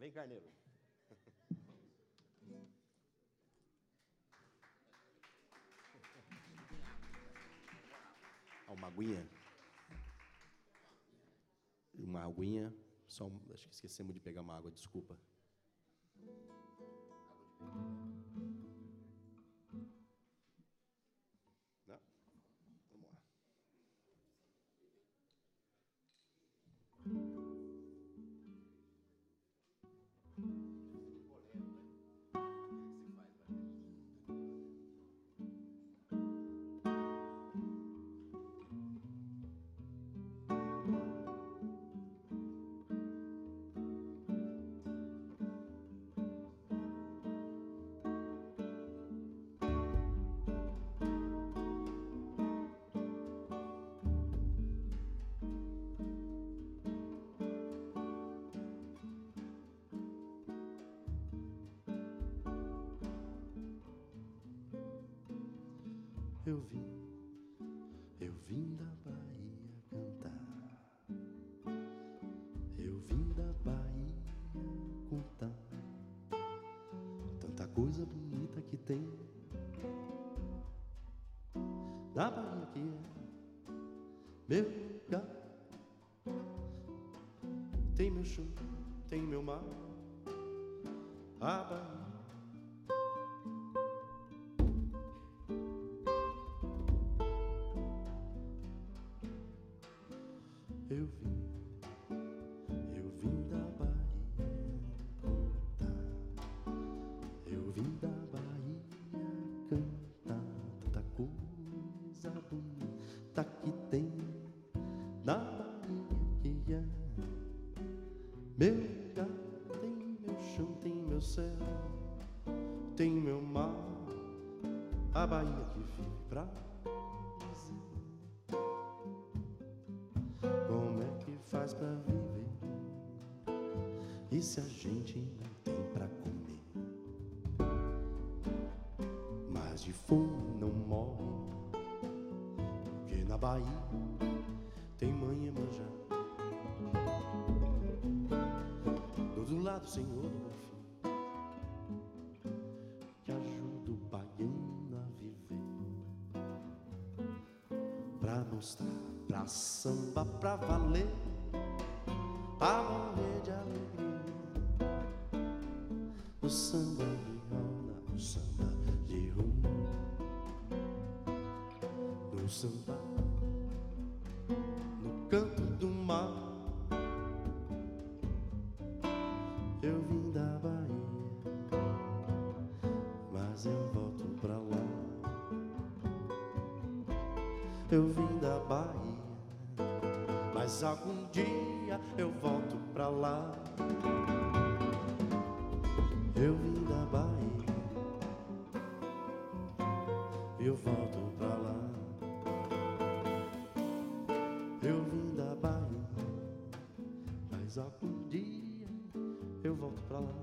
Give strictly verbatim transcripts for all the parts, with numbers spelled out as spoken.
Vem, Carneiro. Ah, uma aguinha. Uma aguinha. Só, um, acho que esquecemos de pegar uma água, desculpa. Não? Vamos lá. Eu vim, eu vim da Bahia cantar. Eu vim da Bahia contar tanta coisa bonita que tem da Bahia, que é meu lugar. Tem meu chão, tem meu mar, a Bahia. Eu vim, eu vim da Bahia contar. Eu vim da Bahia cantar tanta coisa bonita que tem na Bahia, que é meu lugar. Tem meu chão, tem meu céu, tem meu mar, a Bahia que vive pra faz pra viver. E se a gente não tem pra comer, mas de fome não morre, porque na Bahia tem mãe Iemanjá. Do outro lado, Senhor do Bonfim, que ajuda o baiano a viver, pra mostrar, pra samba, pra valer, pra morrer de alegria. O samba de roda, o samba de rua, no samba, no canto do mar. Eu vim da Bahia, mas eu volto pra lá. Eu vim da Bahia, mas algum dia eu volto pra lá. Eu vim da Bahia, eu volto pra lá. Eu vim da Bahia, mas algum dia eu volto pra lá.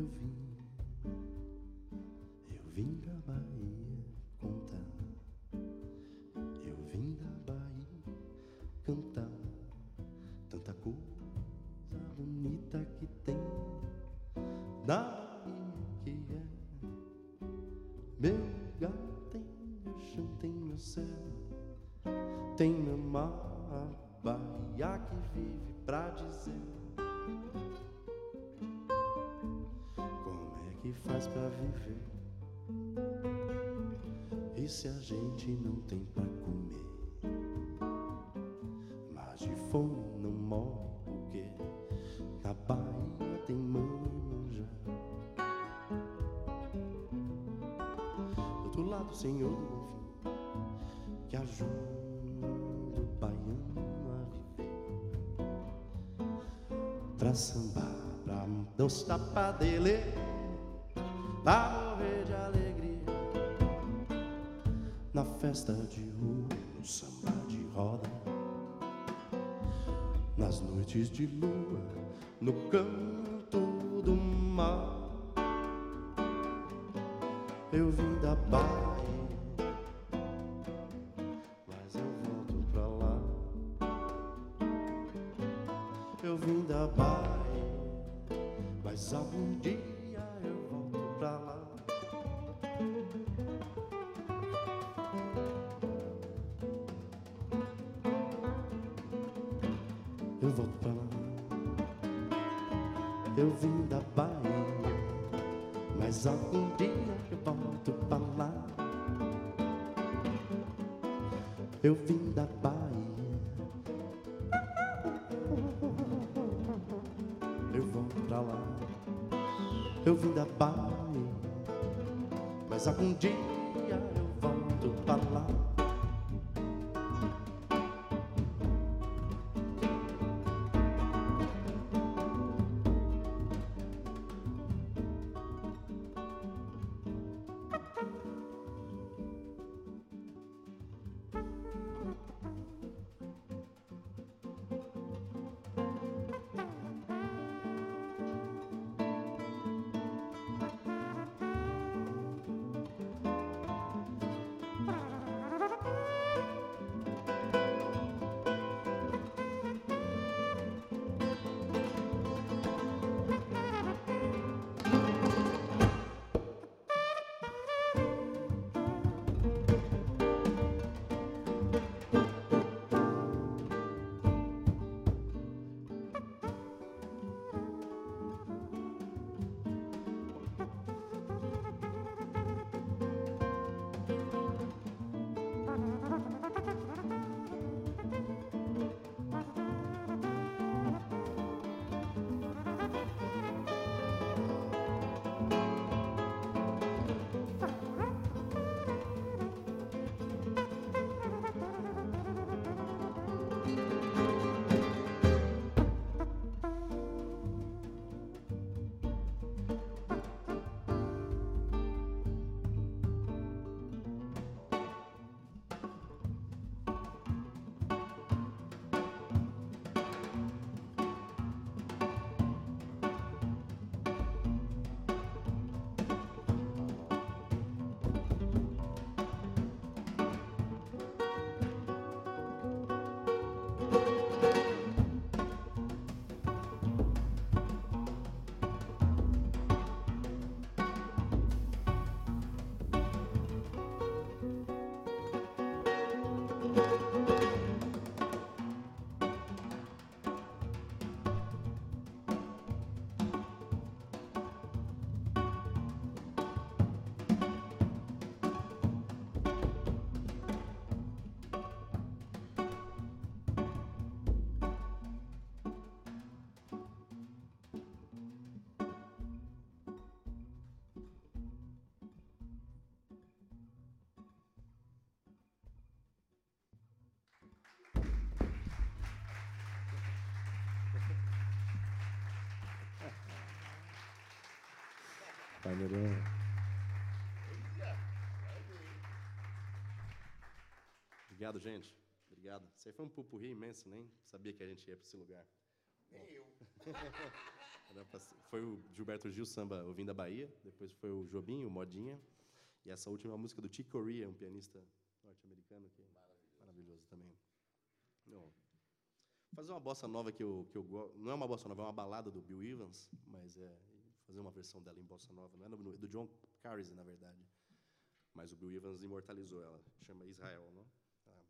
vim, eu vim da Bahia contar, eu vim da Bahia cantar tanta coisa bonita que tem da Bahia, que é meu lugar, tem meu chão, tem meu céu, tem meu mar, Bahia que vive pra dizer como é que faz pra viver, e se a gente não tem pra comer, mas de fome não morre, porque na Bahia tem Manjá. Do outro lado, Senhor do Bom Fim, que ajuda o baiano a viver, pra sambar, pra dançar, pra dele, pra morrer de alegria, na festa de rua, no samba de roda, nas noites de lua, no canto do mar. Eu vim da Bahia, mas eu volto pra lá. Eu vim da Bahia, mas algum dia eu volto pra lá. Eu volto pra lá. Eu vim da Bahia, mas algum dia eu volto pra lá. Eu vim da Bahia, eu volto pra lá. Eu vim da Bahia, mas algum dia eu volto pra lá. Paneirão. Obrigado, gente. Obrigado. Isso aí foi um pupurri imenso, nem sabia que a gente ia para esse lugar. Nem eu. Era pra ser- Foi o Gilberto Gil, samba Ouvindo da Bahia. Depois foi o Jobim, o Modinha. E essa última música do Chick Corea, um pianista norte-americano que é maravilhoso também. Não. Fazer uma bossa nova que eu, que eu gosto. Não é uma bossa nova, é uma balada do Bill Evans, mas é fazer uma versão dela em bossa nova. Não é no- do John Carsey, na verdade. Mas o Bill Evans imortalizou ela. Chama Israel, não? Ah.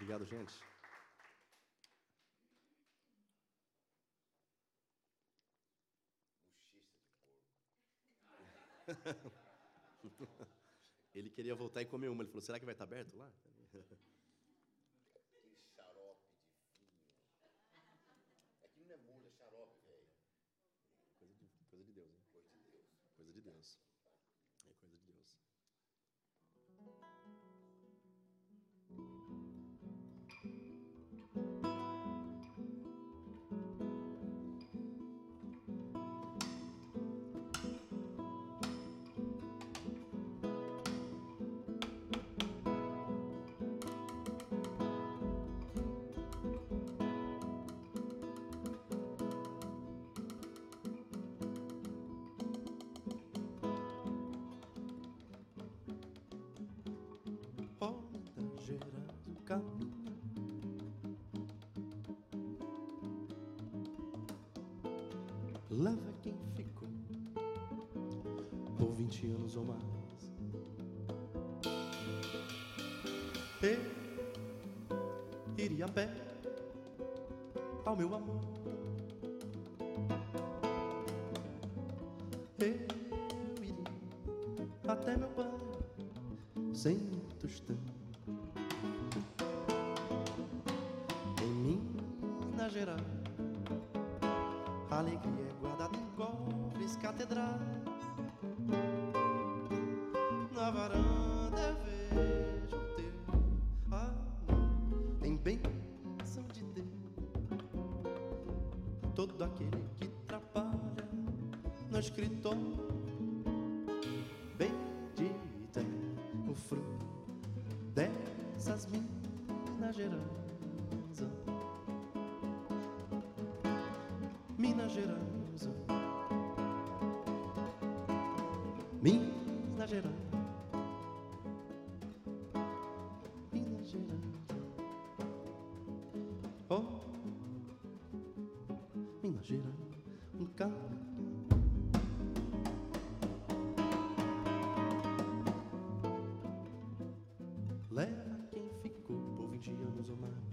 Obrigado, gente. Ele queria voltar e comer uma. Ele falou, será que vai estar aberto lá? Aquele xarope de vinho. Aquilo não é molho, é xarope, velho. Coisa de, coisa de Deus, né? Coisa de Deus. Coisa de Deus. É coisa de Deus. Caminho, leva quem ficou por vinte anos ou mais. Eu iria a pé ao meu amor. Eu iria até meu pai sem tostão. Minas Gerais, a alegria é guardada em cofres catedrais. Na varanda eu vejo o teu amor, tem bênção de Deus. Todo aquele que trabalha no escritório, bendito é o fruto dessas Minas Gerais. Minas Gerais, Minas Gerais, Minas Gerais, oh, Minas Gerais, um canto. Leva quem ficou por vinte anos ou mais.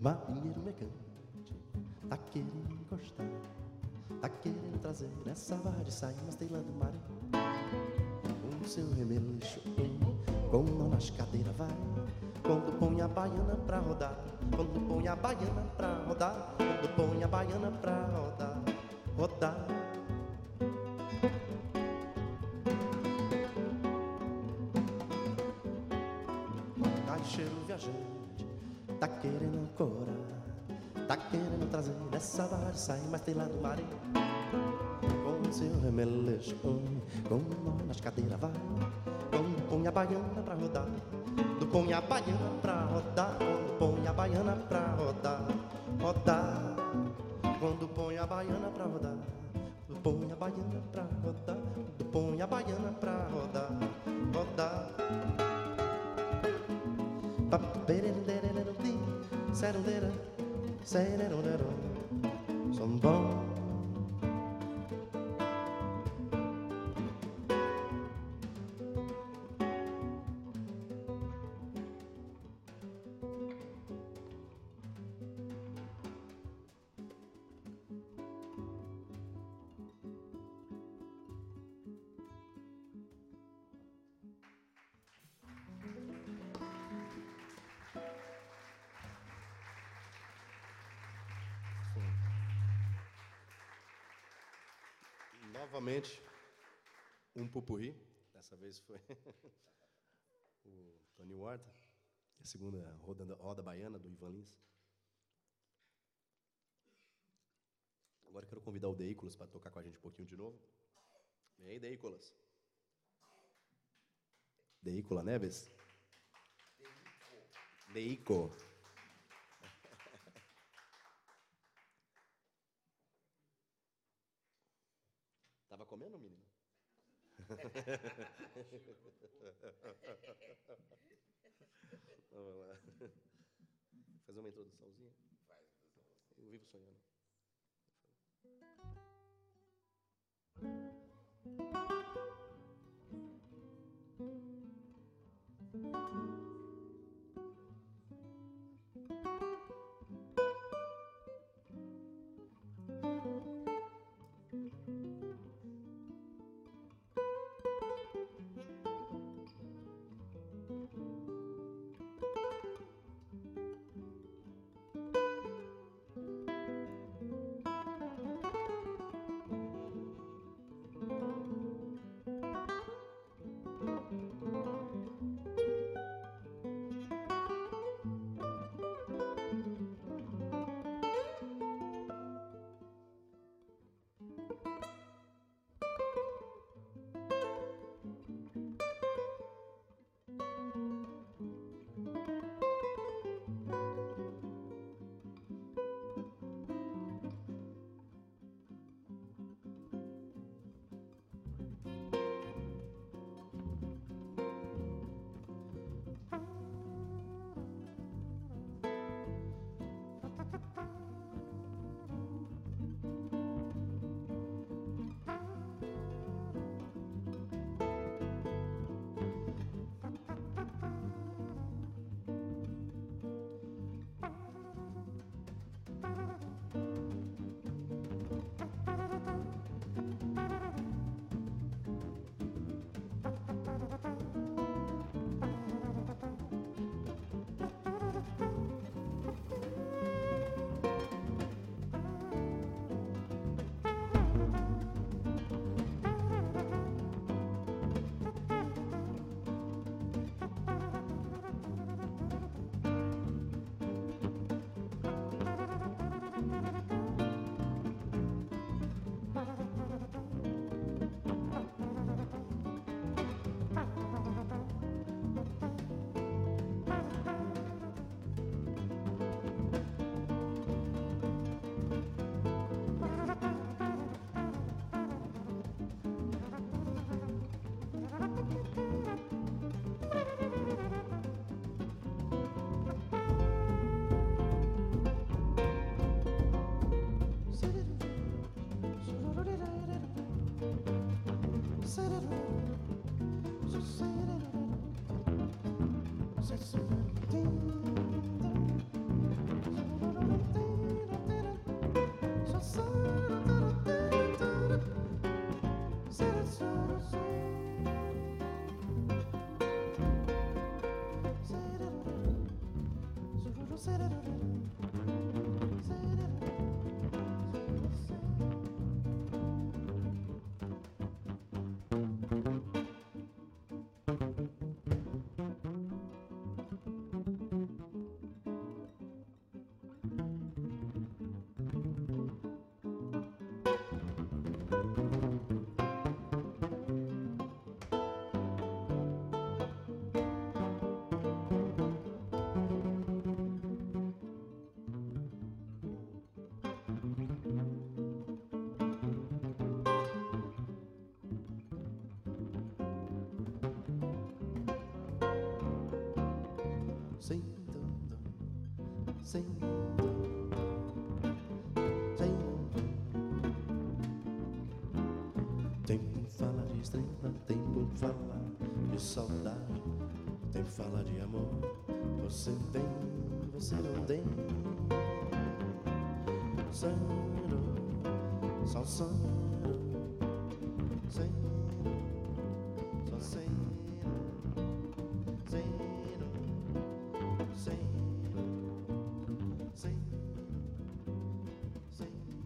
marinheiro mercante tá querendo encostar, tá querendo trazer essa barra de sair, mas tem lá do mar. Com o seu remeleixo, com mão nas cadeiras vai. Quando põe a baiana pra rodar, quando põe a baiana pra rodar, quando põe a baiana pra rodar, rodar. Caixeiro viajante tá querendo ancorar, tá querendo trazer essa barra de sair, mas tem lá do mar. Com seu remeleixo, com mão nas cadeiras vai. Quando põe a baiana pra rodar, quando põe a baiana pra rodar, quando põe a baiana pra rodar, rodar. Quando põe a baiana pra rodar, quando põe a baiana pra rodar, quando põe a baiana pra rodar, rodar. Paperenderererudi, serundera, sererundero, som bom. Novamente, um pupurri. Dessa vez foi o Tony Horta. A segunda roda, roda baiana do Ivan Lins. Agora eu quero convidar o Deícolas para tocar com a gente um pouquinho de novo. Vem aí, Deícolas. Deícola Neves? Deíco. Tava comendo, menino? Vamos lá. Fazer uma introduçãozinha? Eu vivo sonhando. Ding, ding, ding. sem dom, sem dom, sem dom. Tempo fala de estrela, tempo fala de saudade, tempo fala de amor. Você tem, você não tem. Sano, só sano, seno, só seno, seno, seno, seno, seno,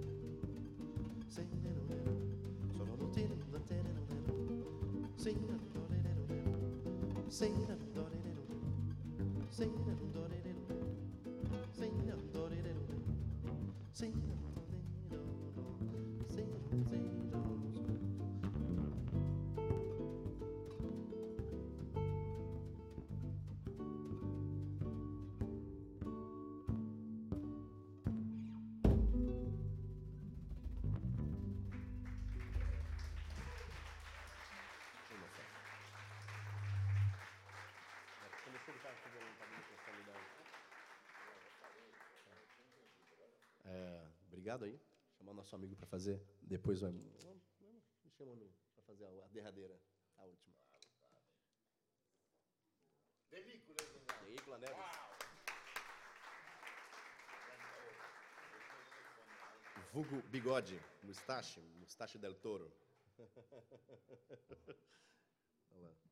seno, só não tem, não tem, não tem, seno, seno, seno, seno, É, obrigado aí. Chamar o nosso amigo para fazer. Depois vai. Me chama para fazer a derradeira, a última. Película, Película, né? Vulgo bigode, mustache, mustache del Toro. Olha lá.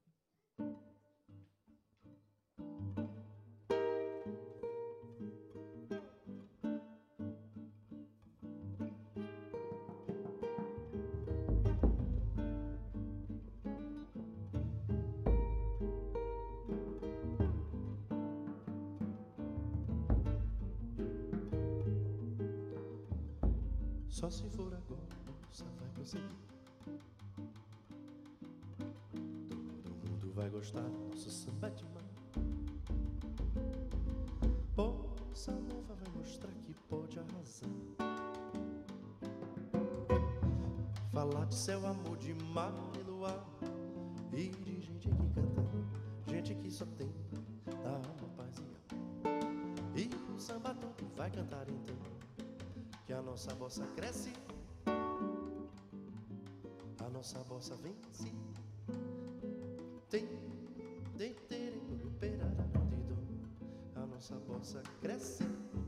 Só se for agora, só vai conseguir. Todo mundo vai gostar do nosso samba de mão. Bossa nova vai mostrar que pode arrasar. Falar de céu, amor, de mar e luar. E de gente aqui cantando, gente que só tem alma, paz e amor. E o samba todo vai cantar então, que a nossa bossa cresce, a nossa bossa vence. Tem, tem, tem, a nossa bossa cresce,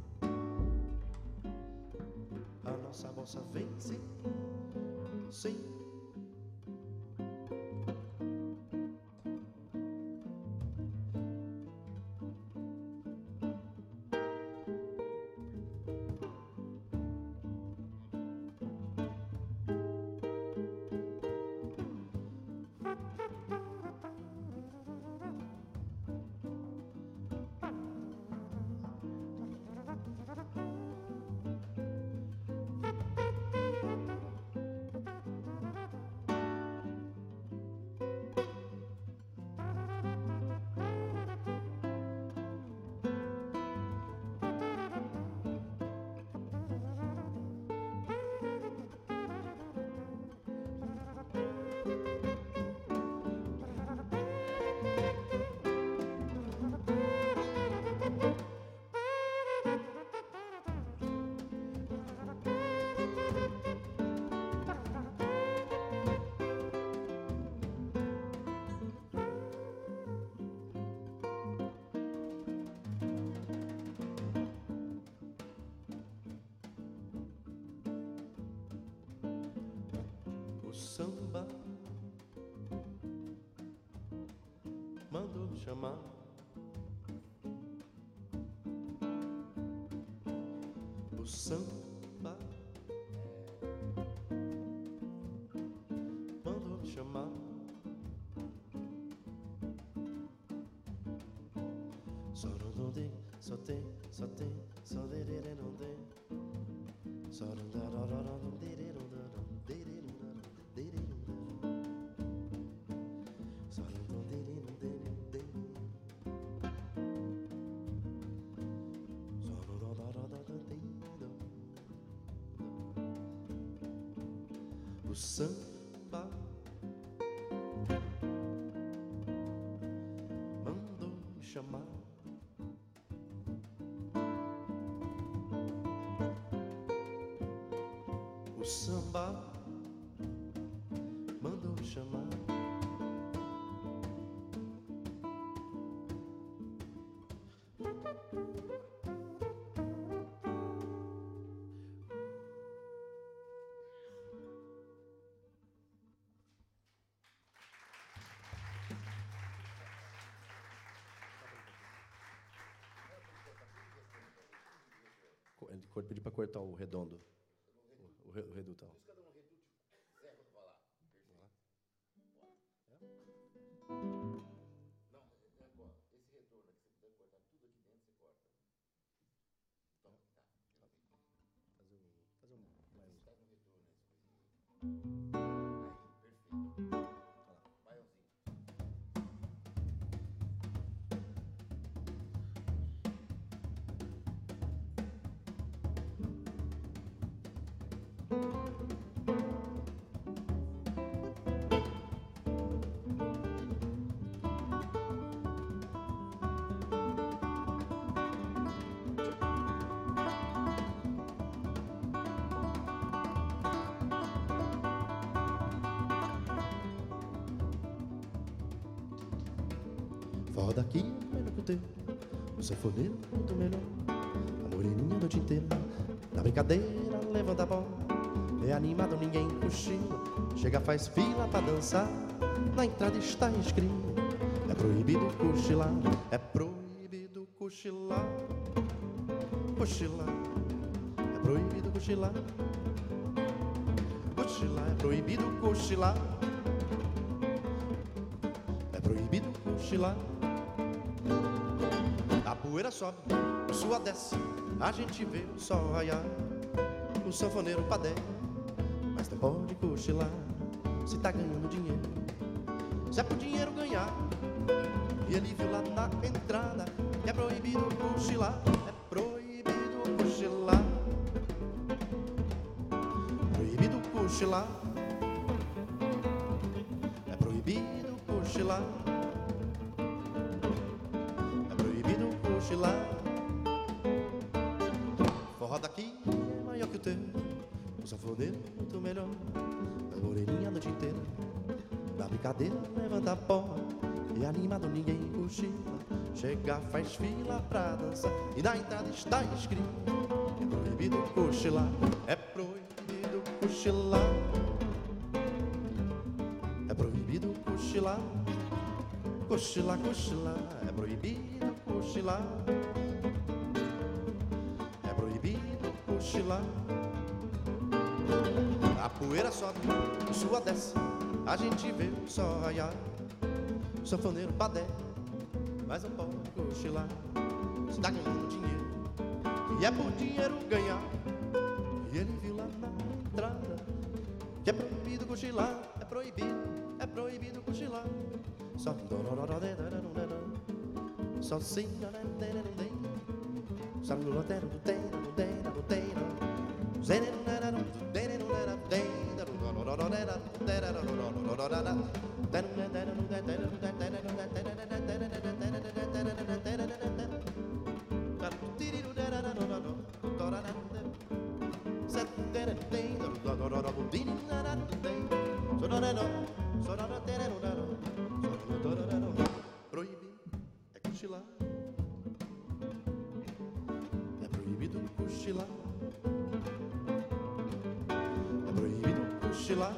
a nossa bossa vence. Sim. Samba mandou me chamar. O samba mandou me chamar. Só não tem, só tem, só tem, só derere não tem. Só não dá, não dá, não dá, derere não dá, derere não dá. O samba mandou me chamar. O samba mandou me chamar. Ele pediu para cortar o redondo. O, re, o reduto. Forró daqui é melhor que o teu, o sanfoneiro muito melhor. A moreninha a noite inteira, na brincadeira levanta a bola. É animado, ninguém cochila, chega faz fila pra dançar. Na entrada está escrito, é proibido cochilar. É proibido cochilar, cochilar. É proibido cochilar, cochilar. É proibido cochilar, é proibido cochilar. A poeira sobe, o suor desce, a gente vê o sol raiar. O sanfoneiro padece, mas não pode cochilar. Se tá ganhando dinheiro, se é pro dinheiro ganhar. E ele viu lá na entrada que é proibido cochilar. É proibido cochilar, proibido cochilar. É proibido cochilar, cochilar. Forró daqui é maior que o teu, o sanfoneiro muito melhor. A moreninha a noite inteira, na brincadeira levanta a pó. E animado ninguém cochila, chega faz fila pra dançar. E na entrada está escrito, é proibido cochilar. É proibido cochilar, é proibido cochilar. Cochilar, cochilar, é proibido cochilar. É proibido cochilar. A poeira sobe, o suor desce, a gente vê o sol raiar. O sanfoneiro padece, mas não pode cochilar. Se tá ganhando dinheiro, e é por dinheiro ganhar. E ele viu lá na entrada que é proibido cochilar. É proibido, é proibido cochilar. Só só sim, só no roteiro do tem, no tem, no tem, no zen, no tem, no tem, no tem, proibido é cochilar, é proibido cochilar, é proibido cochilar,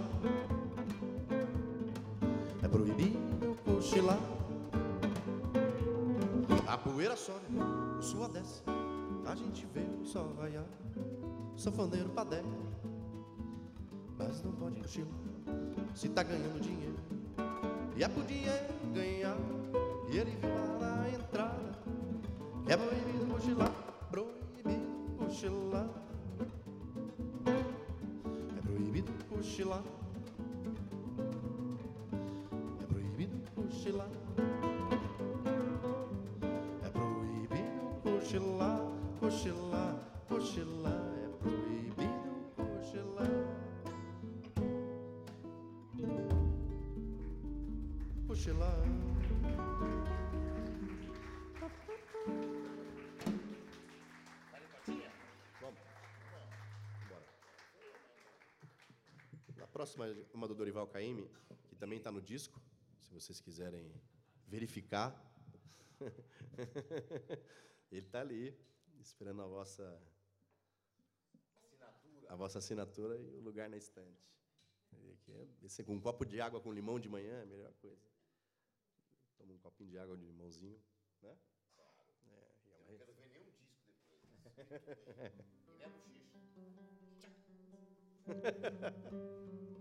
é proibido cochilar. A poeira sobe, o suor desce, a gente vê o sol raiar. O sanfoneiro padece, mas não pode cochilar. Se tá ganhando dinheiro, e é pro dinheiro ganhar. E ele viu lá na entrada que é proibido cochilar. Proibido cochilar, é proibido cochilar, é proibido cochilar, é proibido cochilar, cochilar, cochilar, é proibido cochilar, cochilar. próxima é uma do Dorival Caymmi, que também está no disco, se vocês quiserem verificar. Ele está ali, esperando a vossa assinatura, a vossa assinatura e o lugar na estante. Esse, com um copo de água com limão de manhã é a melhor coisa. Toma um copinho de água de limãozinho, né? Claro. É, eu não quero ver nenhum disco depois. Né? E nem a bochecha.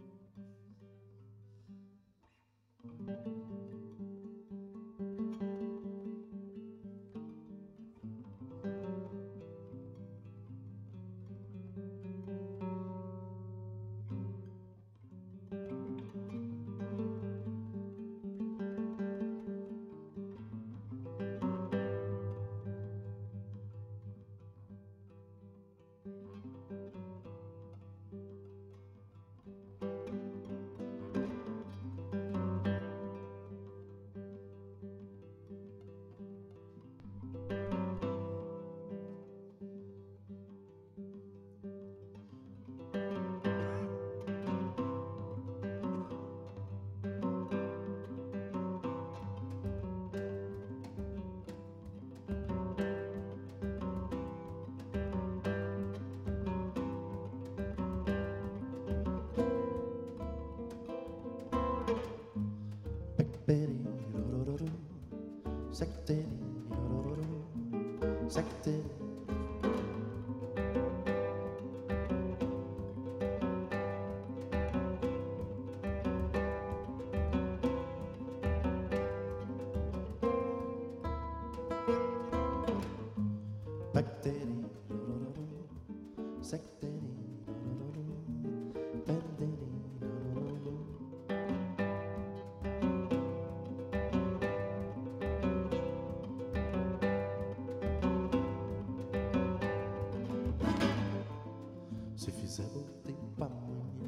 Se fizer bom tempo amanhã,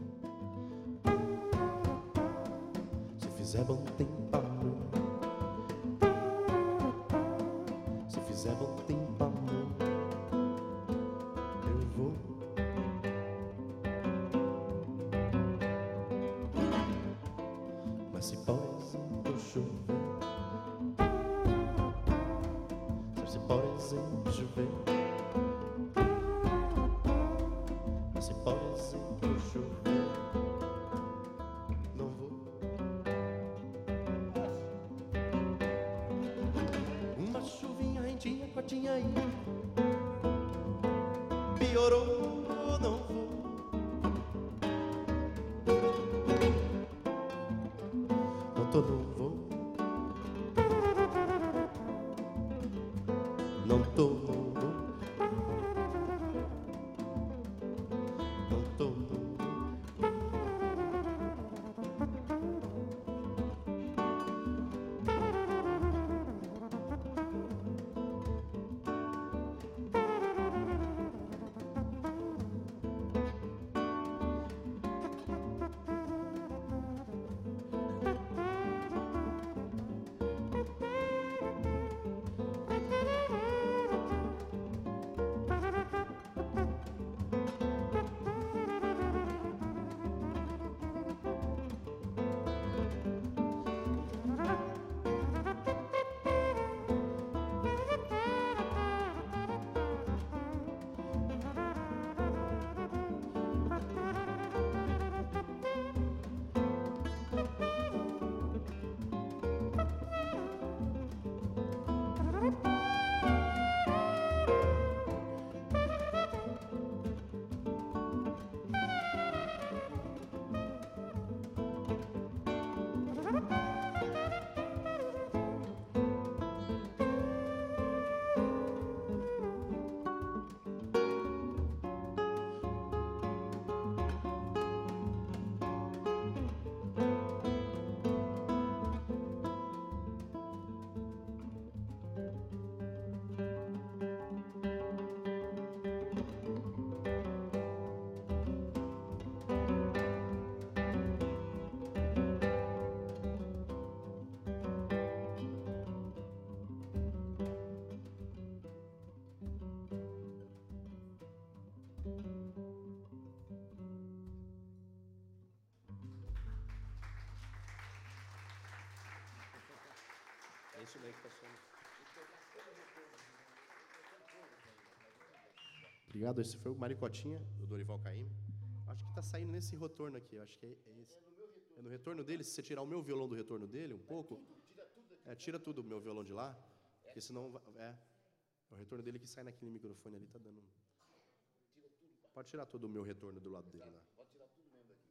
se fizer bom tempo amanhã, se fizer bom tempo amanhã, eu vou. Mas se por exemplo chover, se por exemplo chover, se por exemplo chover, não vou. Uma chuvinha rentinha, quartinha aí, piorou, não vou. Não tô, não vou. Não tô, não vou. isso daí que tá só. Obrigado, esse foi o Maricotinha, do Dorival Caymmi. Acho que está saindo nesse retorno aqui, acho que é, é esse. É no retorno dele, se você tirar o meu violão do retorno dele, um pouco, é, tira tudo o meu violão de lá, porque senão, é, é o retorno dele que sai naquele microfone ali, tá dando... Pode tirar todo o meu retorno do lado dele lá. Pode tirar tudo mesmo daqui.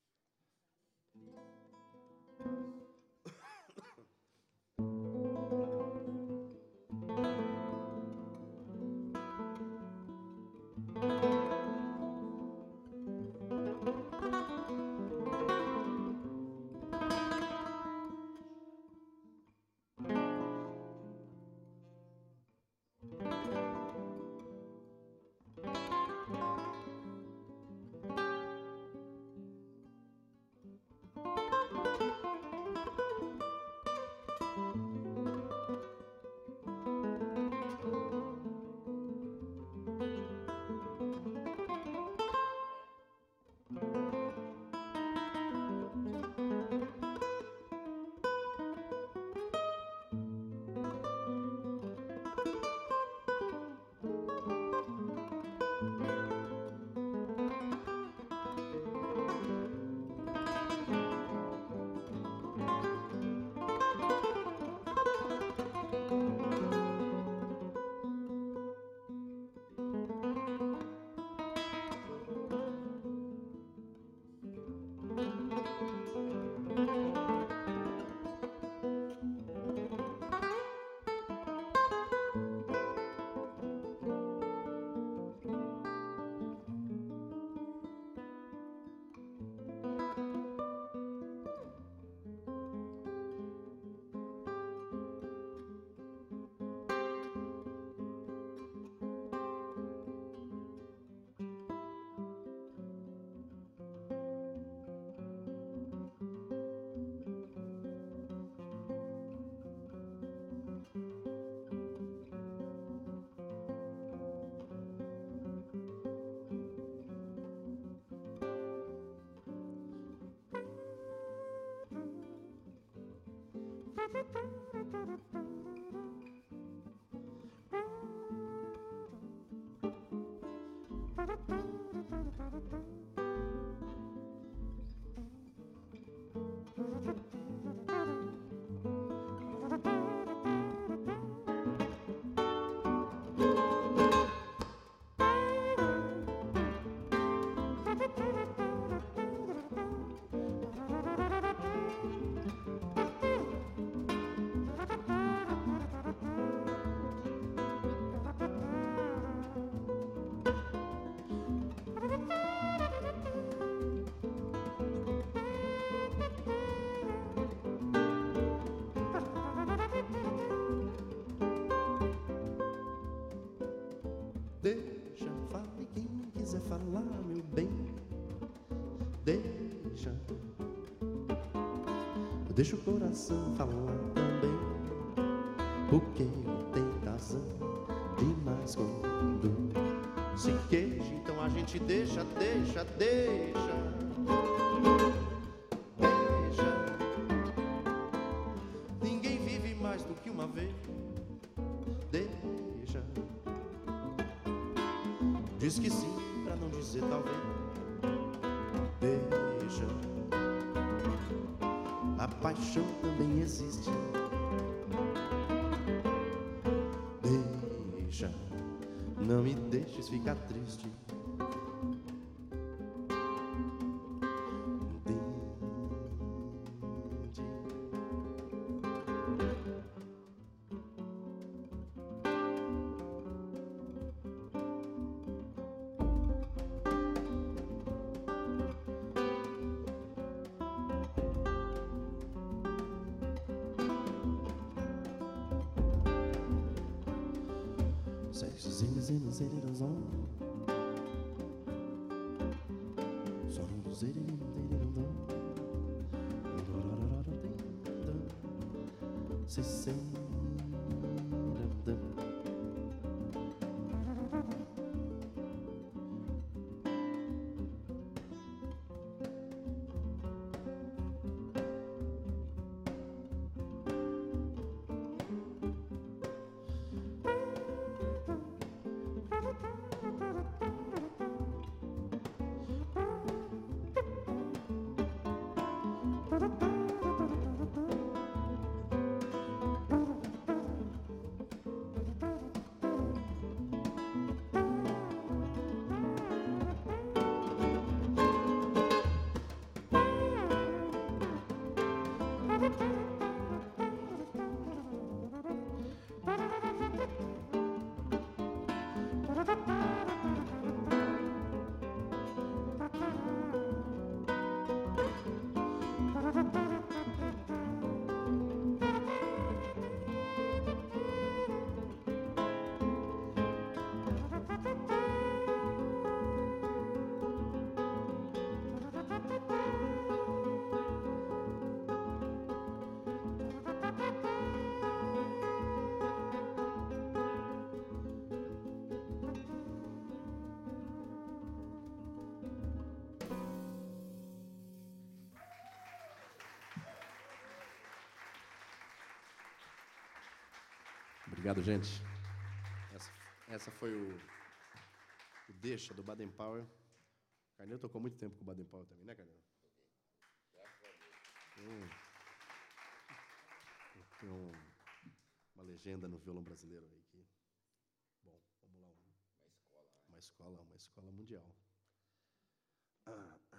Deixa, fale quem quiser falar, meu bem. Deixa, deixa o coração falar também, porque ele tem razão demais quando se queixa. Então a gente deixa, deixa, deixa, deixa. Ninguém vive mais do que uma vez. Deixa. Diz que sim, pra não dizer talvez. Deixa. A paixão também existe. Deixa. Não me deixes ficar triste. Obrigado, gente. Essa, essa foi o, o Deixa, do Baden Powell. O Carneiro tocou muito tempo com o Baden Powell também, né, Carneiro? Tem, um, tem um, uma legenda no violão brasileiro aí que... Bom, vamos lá. Um, uma escola, uma escola mundial. Ah, ah.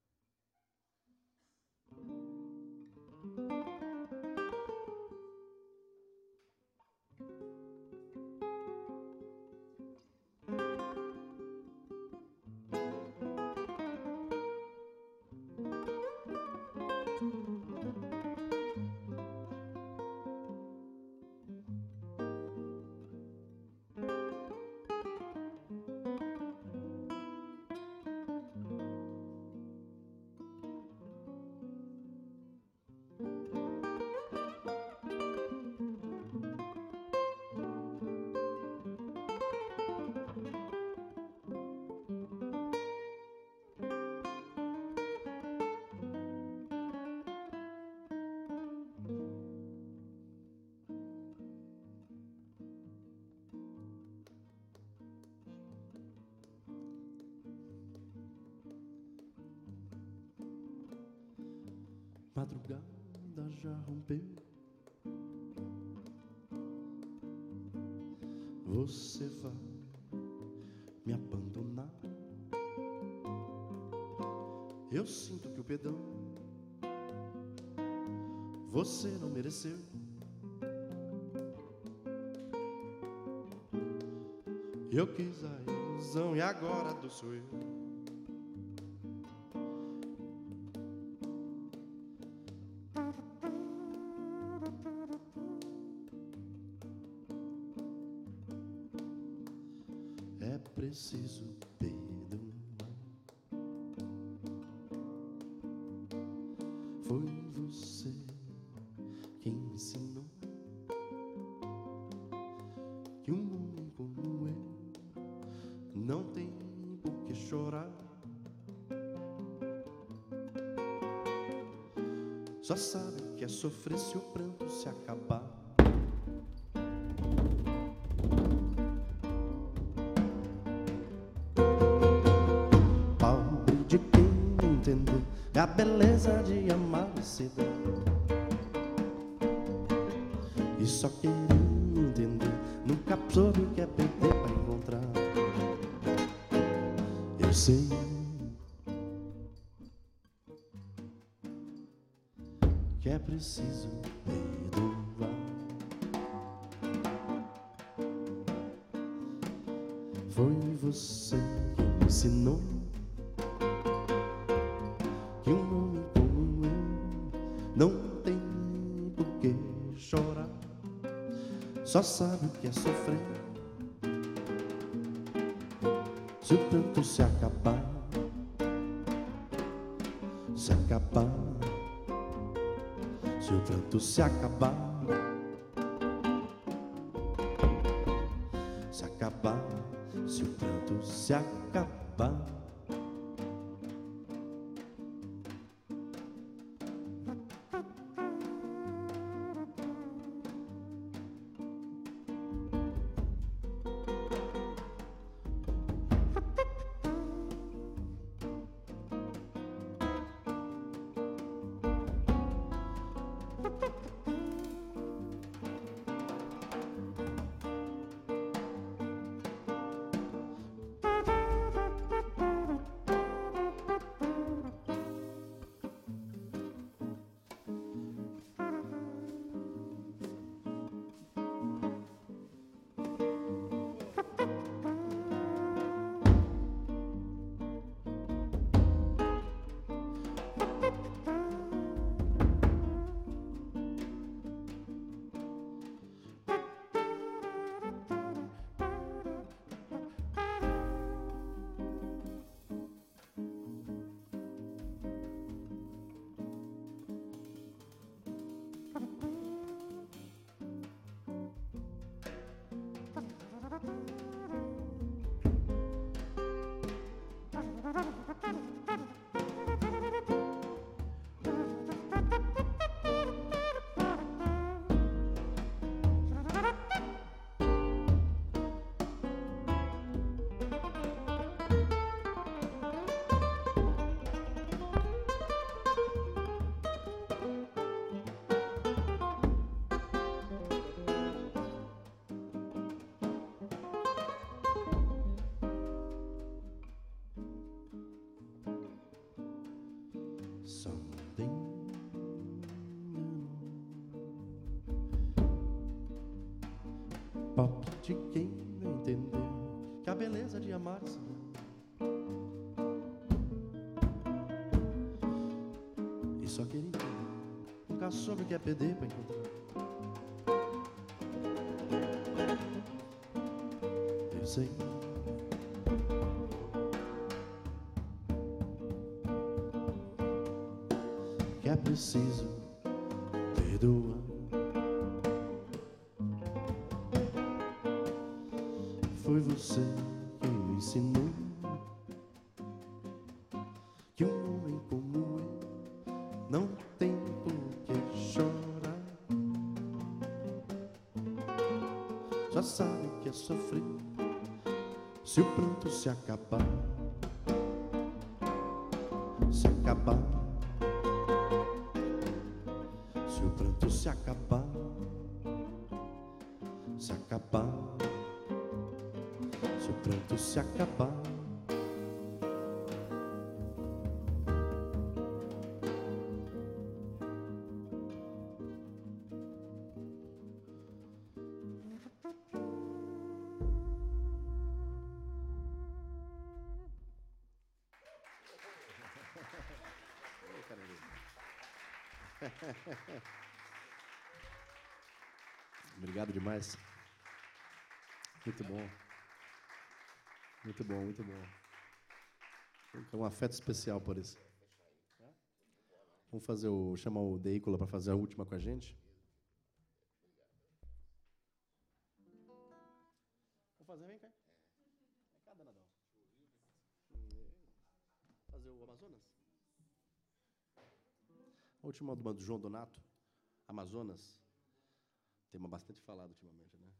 Madrugada já rompeu, você vai me abandonar. Eu sinto que o perdão você não mereceu. Eu quis a ilusão e agora do sou eu. Preciso perdoar. Foi você quem me ensinou que um homem como eu não tem por que chorar. Só sabe que é sofrer se o pranto se acabar. A beleza de amar e se dar, e só querer entender, nunca soube o que é perder para encontrar. Eu sei que é preciso perdoar. Foi você que me ensinou que um homem como eu não tem por que chorar. Só sabe o que é sofrer se o pranto se acabar. Se acabar, se o pranto se acabar. Se acabar, se o pranto se acabar. Something. Pop de quem não entendeu que a beleza de amar-se e só queria entender. Nunca soube o que é perder pra encontrar. Eu sei que é preciso perdoar. Foi você que me ensinou que um homem como eu não tem por que chorar. Já sabe que é sofrer se o pranto se acabar. Se acabar. Se o pranto se acabar. Se acabar. Se o pranto se acabar. Obrigado demais. Muito bom. Muito bom, muito bom. É um afeto especial por isso. Vamos fazer o, chamar o Deícola para fazer a última com a gente. Vamos fazer, vem cá. É cá, danadão. Fazer o Amazonas? A última do João Donato, Amazonas. Tema bastante falado ultimamente, né?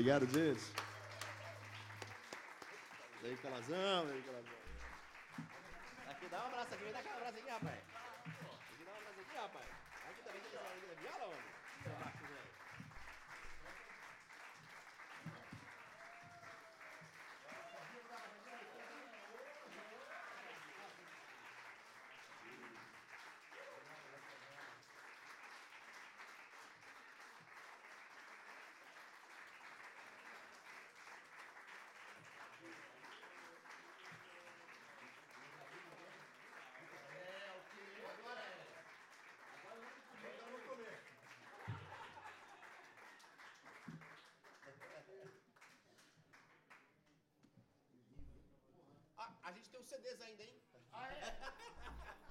Obrigado, gente. Vem, Calazão, vem, Calazão. Aqui, dá um abraço aqui, vem dar aquele abraço aqui, rapaz. Aqui, dá um abraço aqui, rapaz. Aqui também tem essa linha da viola, homem. Seu baixo, velho. Ah, a gente tem os C Ds ainda, hein? Ah, é?